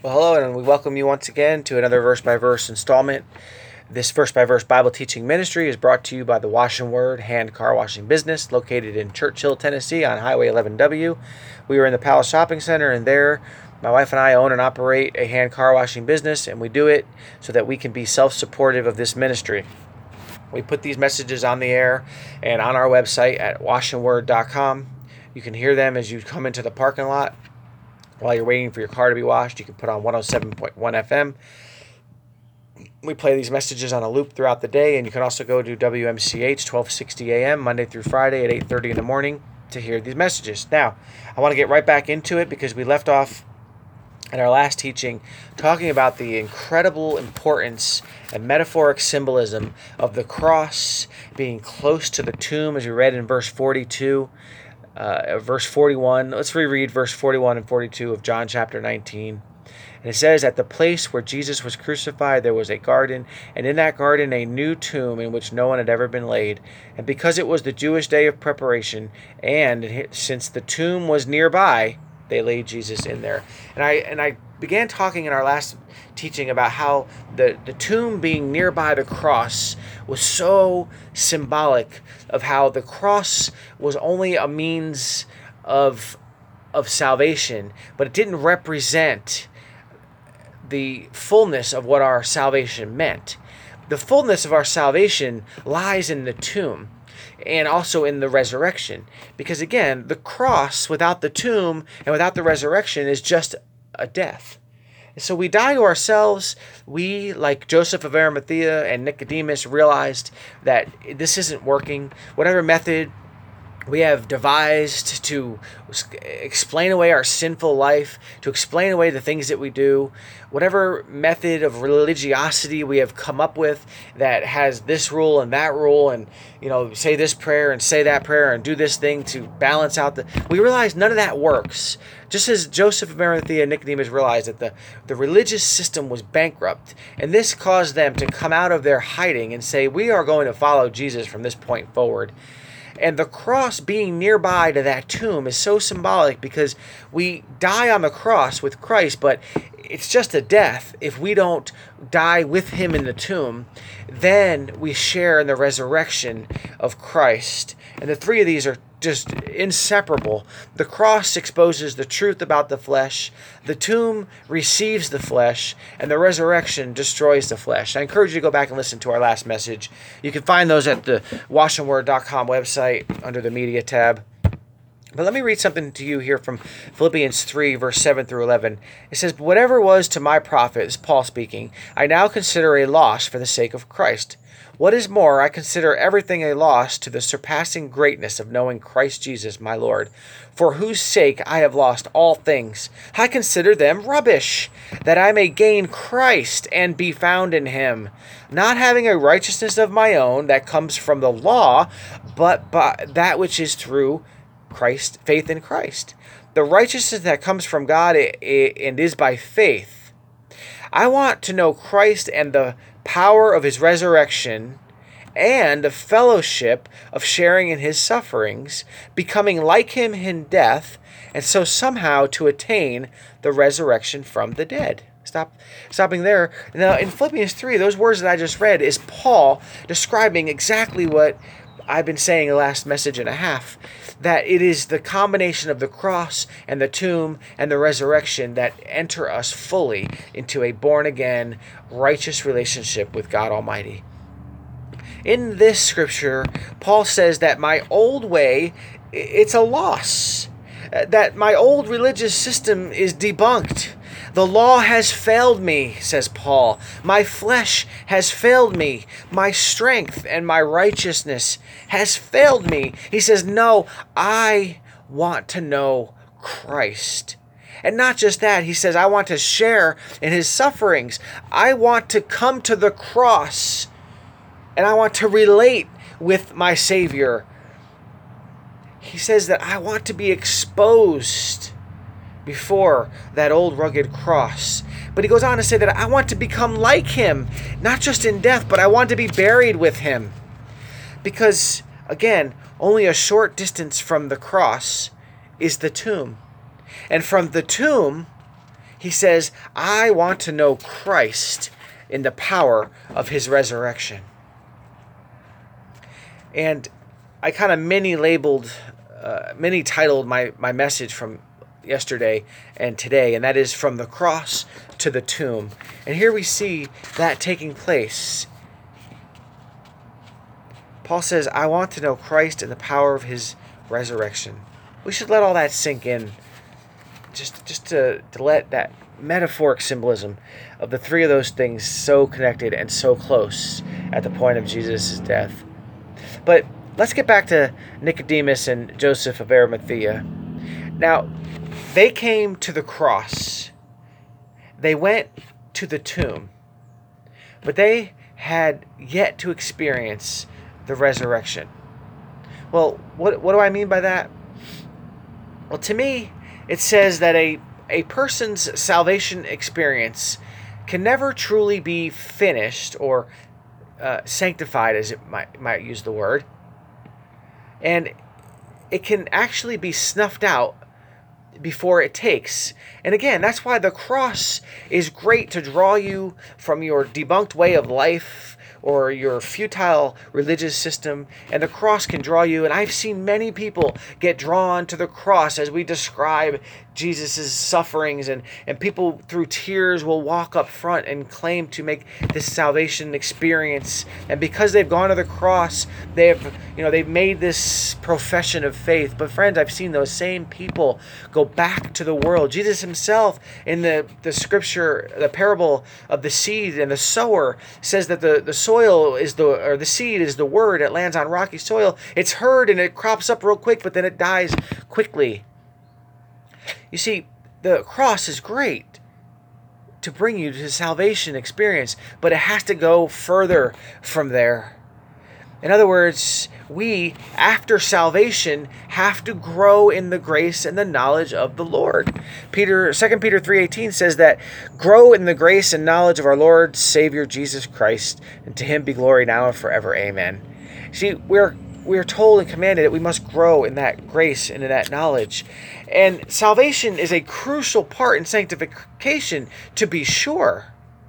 Well, hello, and we welcome you once again to another verse by verse installment. This verse by verse Bible teaching ministry is brought to you by the Wash and Word Hand Car Washing Business located in Churchill, Tennessee on Highway 11W. We are in the Palace Shopping Center, and there my wife and I own and operate a hand car washing business, and we do it so that we can be self-supportive of this ministry. We put these messages on the air and on our website at washandword.com. You can hear them as you come into the parking lot. While you're waiting for your car to be washed, you can put on 107.1 FM. We play these messages on a loop throughout the day, and you can also go to WMCH 1260 AM Monday through Friday at 8:30 in the morning to hear these messages. Now, I want to get right back into it because we left off in our last teaching talking about the incredible importance and metaphoric symbolism of the cross being close to the tomb, as we read in verse 42. Verse 41. Let's reread verse 41 and 42 of John chapter 19. And it says, "At the place where Jesus was crucified, there was a garden, and in that garden a new tomb in which no one had ever been laid. And because it was the Jewish day of preparation, and since the tomb was nearby, they laid Jesus in there." And I began talking in our last teaching about how the tomb being nearby the cross was so symbolic of how the cross was only a means of salvation, but it didn't represent the fullness of what our salvation meant. The fullness of our salvation lies in the tomb and also in the resurrection. Because again, the cross without the tomb and without the resurrection is just a death. So we die to ourselves. We, like Joseph of Arimathea and Nicodemus, realized that this isn't working. Whatever method we have devised to explain away our sinful life, to explain away the things that we do, whatever method of religiosity we have come up with that has this rule and that rule, and say this prayer and say that prayer and do this thing to balance out we realize none of that works. Just as Joseph of Arimathea and Nicodemus realized that the religious system was bankrupt, and this caused them to come out of their hiding and say, we are going to follow Jesus from this point forward. And the cross being nearby to that tomb is so symbolic because we die on the cross with Christ, but it's just a death. If we don't die with him in the tomb, then we share in the resurrection of Christ. And the three of these are just inseparable. The cross exposes the truth about the flesh, the tomb receives the flesh, and the resurrection destroys the flesh. I encourage you to go back and listen to our last message. You can find those at the washandword.com website under the media tab. But let me read something to you here from Philippians 3, verse 7 through 11. It says, "Whatever was to my profit," this is Paul speaking, "I now consider a loss for the sake of Christ. What is more, I consider everything a loss to the surpassing greatness of knowing Christ Jesus my Lord, for whose sake I have lost all things. I consider them rubbish, that I may gain Christ and be found in him, not having a righteousness of my own that comes from the law, but by that which is through Christ, faith in Christ. The righteousness that comes from God and is by faith. I want to know Christ and the power of his resurrection and the fellowship of sharing in his sufferings, becoming like him in death, and so somehow to attain the resurrection from the dead." Stopping there. Now in Philippians 3, those words that I just read is Paul describing exactly what I've been saying the last message and a half, that it is the combination of the cross and the tomb and the resurrection that enter us fully into a born-again, righteous relationship with God Almighty. In this scripture, Paul says that my old way, it's a loss, that my old religious system is debunked. The law has failed me, says Paul. My flesh has failed me. My strength and my righteousness has failed me. He says, no, I want to know Christ. And not just that, he says, I want to share in his sufferings. I want to come to the cross, and I want to relate with my Savior. He says that I want to be exposed before that old rugged cross. But he goes on to say that I want to become like him, not just in death, but I want to be buried with him. Because, again, only a short distance from the cross is the tomb. And from the tomb, He says, I want to know Christ in the power of his resurrection. And I kind of mini-titled my message from yesterday and today, and that is from the cross to the tomb. And here we see that taking place. Paul says, I want to know Christ and the power of his resurrection. We should let all that sink in, just to let that metaphoric symbolism of the three of those things so connected and so close at the point of Jesus' death. But let's get back to Nicodemus and Joseph of Arimathea. Now, they came to the cross. They went to the tomb. But they had yet to experience the resurrection. Well, what do I mean by that? Well, to me, it says that a person's salvation experience can never truly be finished or sanctified, as it might use the word. And it can actually be snuffed out before it takes. And again, that's why the cross is great to draw you from your debunked way of life or your futile religious system, and the cross can draw you. And I've seen many people get drawn to the cross as we describe Jesus' sufferings, and people through tears will walk up front and claim to make this salvation experience. And because they've gone to the cross, they've made this profession of faith. But friends, I've seen those same people go back to the world. Jesus himself in the scripture, the parable of the seed and the sower, says that the soil is the seed is the word. It lands on rocky soil. It's heard and it crops up real quick, but then it dies quickly. You see, the cross is great to bring you to salvation experience, but it has to go further from there. In other words, we, after salvation, have to grow in the grace and the knowledge of the Lord. 2 Peter 3:18 says that, grow in the grace and knowledge of our Lord, Savior, Jesus Christ, and to him be glory now and forever. Amen. See, we're told and commanded that we must grow in that grace and in that knowledge. And salvation is a crucial part in sanctification, to be sure.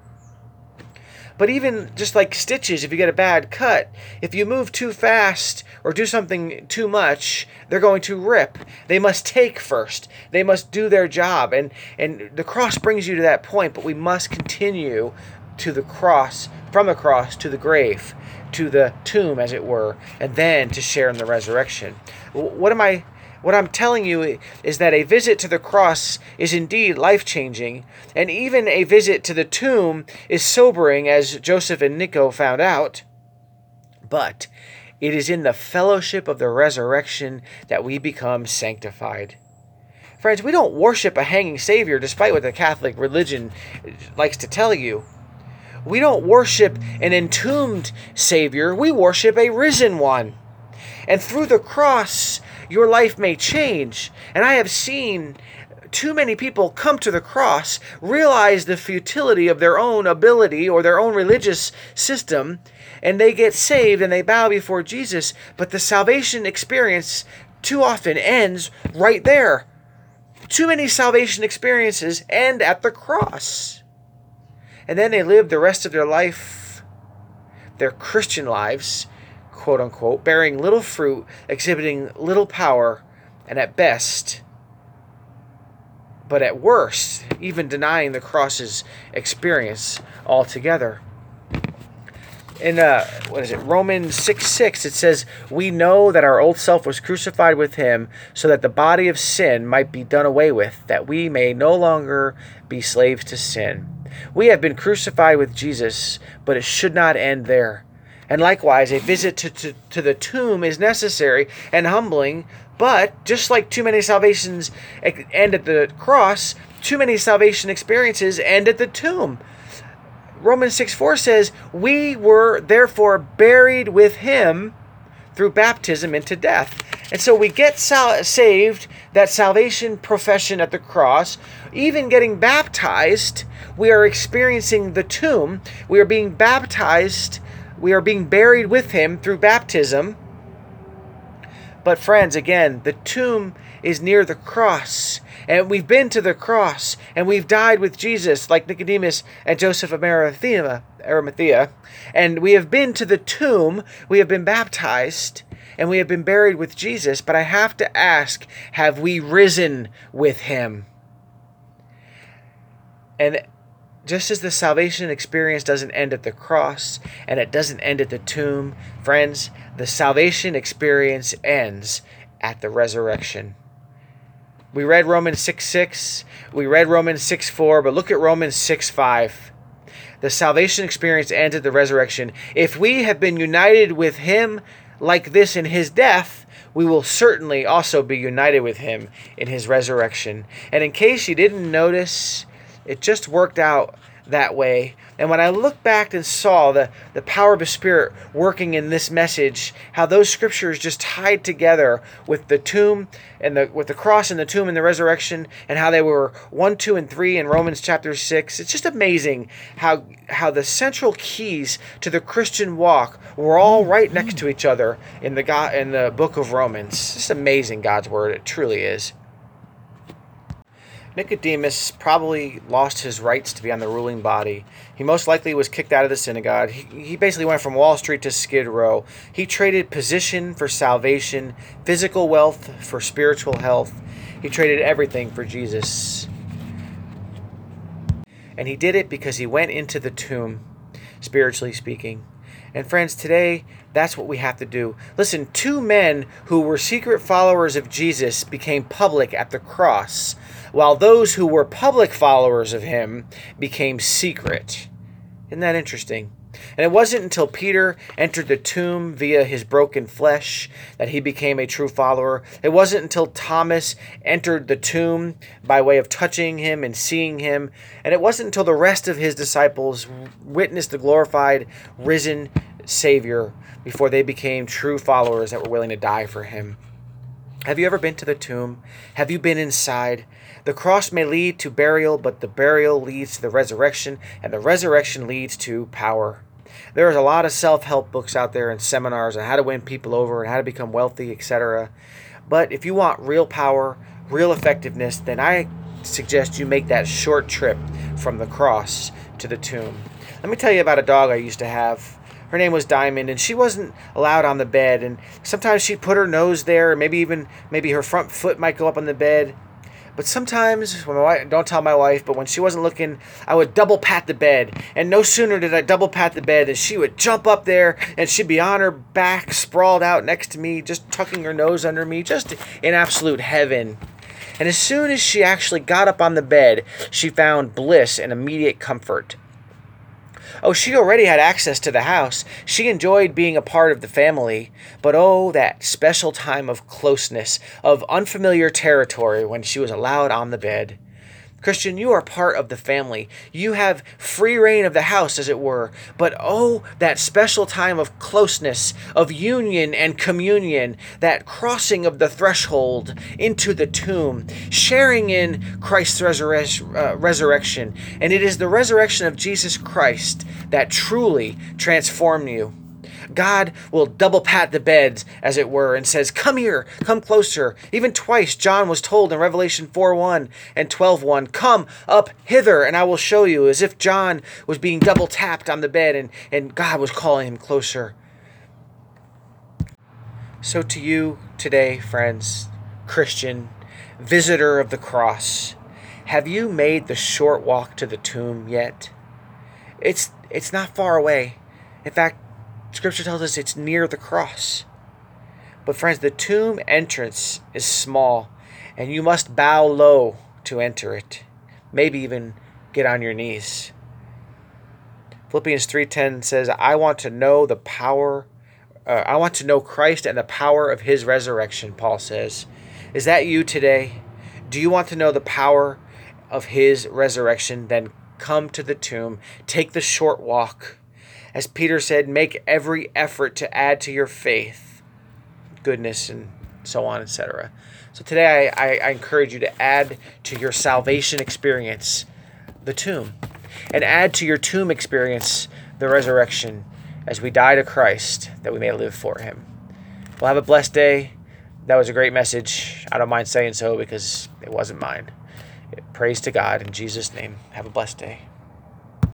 But even just like stitches, if you get a bad cut, if you move too fast or do something too much, they're going to rip. They must take first. They must do their job. And the cross brings you to that point, but we must continue to the cross, from the cross to the grave, to the tomb, as it were, and then to share in the resurrection. What I'm telling you is that a visit to the cross is indeed life-changing, and even a visit to the tomb is sobering, as Joseph and Nico found out. But it is in the fellowship of the resurrection that we become sanctified. Friends, we don't worship a hanging Savior, despite what the Catholic religion likes to tell you. We don't worship an entombed Savior. We worship a risen one. And through the cross, your life may change. And I have seen too many people come to the cross, realize the futility of their own ability or their own religious system, and they get saved and they bow before Jesus. But the salvation experience too often ends right there. Too many salvation experiences end at the cross. And then they live the rest of their life, their Christian lives, quote unquote, bearing little fruit, exhibiting little power, and at best, but at worst, even denying the cross's experience altogether. In Romans 6:6, it says, we know that our old self was crucified with him so that the body of sin might be done away with, that we may no longer be slaves to sin. We have been crucified with Jesus, but it should not end there. And likewise, a visit to the tomb is necessary and humbling, but just like too many salvations end at the cross, too many salvation experiences end at the tomb. Romans 6:4 says, we were therefore buried with him through baptism into death. And so we get saved, that salvation profession at the cross. Even getting baptized, we are experiencing the tomb. We are being baptized. We are being buried with him through baptism. But friends, again, the tomb is near the cross. And we've been to the cross. And we've died with Jesus, like Nicodemus and Joseph of Arimathea. And we have been to the tomb. We have been baptized. And we have been buried with Jesus. But I have to ask, have we risen with him? And just as the salvation experience doesn't end at the cross and it doesn't end at the tomb, friends, the salvation experience ends at the resurrection. We read Romans 6:6, we read Romans 6:4, but look at Romans 6:5. The salvation experience ends at the resurrection. If we have been united with him like this in his death, we will certainly also be united with him in his resurrection. And in case you didn't notice, it just worked out that way. And when I look back and saw the power of the Spirit working in this message, how those scriptures just tied together with the tomb and with the cross and the tomb and the resurrection, and how they were 1, 2, and 3 in Romans chapter 6, it's just amazing how the central keys to the Christian walk were all right next to each other in the book of Romans. It's just amazing, God's word. It truly is. Nicodemus probably lost his rights to be on the ruling body. He most likely was kicked out of the synagogue. He basically went from Wall Street to Skid Row. He traded position for salvation, physical wealth for spiritual health. He traded everything for Jesus. And he did it because he went into the tomb, spiritually speaking. And friends, today, that's what we have to do. Listen, 2 men who were secret followers of Jesus became public at the cross, while those who were public followers of him became secret. Isn't that interesting? And it wasn't until Peter entered the tomb via his broken flesh that he became a true follower. It wasn't until Thomas entered the tomb by way of touching him and seeing him. And it wasn't until the rest of his disciples witnessed the glorified, risen Savior before they became true followers that were willing to die for him. Have you ever been to the tomb? Have you been inside? The cross may lead to burial, but the burial leads to the resurrection, and the resurrection leads to power. There's a lot of self-help books out there and seminars on how to win people over and how to become wealthy, etc. But if you want real power, real effectiveness, then I suggest you make that short trip from the cross to the tomb. Let me tell you about a dog I used to have. Her name was Diamond, and she wasn't allowed on the bed. And sometimes she'd put her nose there, and maybe her front foot might go up on the bed. But sometimes, when my wife, don't tell my wife, but when she wasn't looking, I would double pat the bed. And no sooner did I double pat the bed than she would jump up there, and she'd be on her back, sprawled out next to me, just tucking her nose under me, just in absolute heaven. And as soon as she actually got up on the bed, she found bliss and immediate comfort. Oh, she already had access to the house. She enjoyed being a part of the family. But oh, that special time of closeness, of unfamiliar territory when she was allowed on the bed. Christian, you are part of the family. You have free reign of the house, as it were. But oh, that special time of closeness, of union and communion, that crossing of the threshold into the tomb, sharing in Christ's resurrection. And it is the resurrection of Jesus Christ that truly transformed you. God will double pat the beds, as it were, and says, come here, come closer. Even twice, John was told in Revelation 4:1 and 12:1, come up hither, and I will show you, as if John was being double tapped on the bed, and God was calling him closer. So to you today, friends, Christian, visitor of the cross, have you made the short walk to the tomb yet? It's not far away. In fact, Scripture tells us it's near the cross. But friends, the tomb entrance is small, and you must bow low to enter it. Maybe even get on your knees. Philippians 3:10 says, I want to know Christ and the power of his resurrection, Paul says. Is that you today? Do you want to know the power of his resurrection? Then come to the tomb. Take the short walk. As Peter said, make every effort to add to your faith goodness and so on, etc. So today I encourage you to add to your salvation experience the tomb, and add to your tomb experience the resurrection, as we die to Christ that we may live for him. Well, have a blessed day. that was a great message. I don't mind saying so because it wasn't mine. Praise to God in Jesus' name. Have a blessed day.